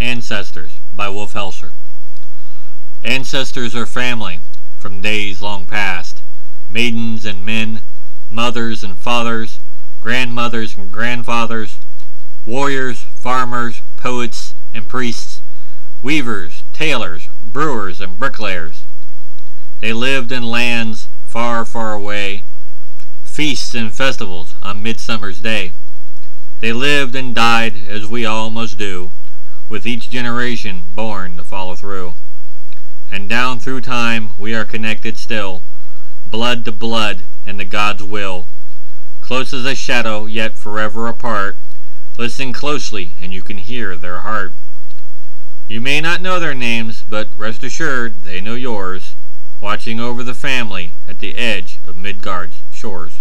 Ancestors by Wolf Helser. Ancestors are family from days long past, maidens and men, mothers and fathers, grandmothers and grandfathers, warriors, farmers, poets and priests, weavers, tailors, brewers and bricklayers. They lived in lands far, far away, feasts and festivals on Midsummer's Day. They lived and died as we all must do, with each generation born to follow through. And down through time we are connected still, blood to blood in the God's will. Close as a shadow, yet forever apart. Listen closely and you can hear their heart. You may not know their names, but rest assured they know yours, watching over the family at the edge of Midgard's shores.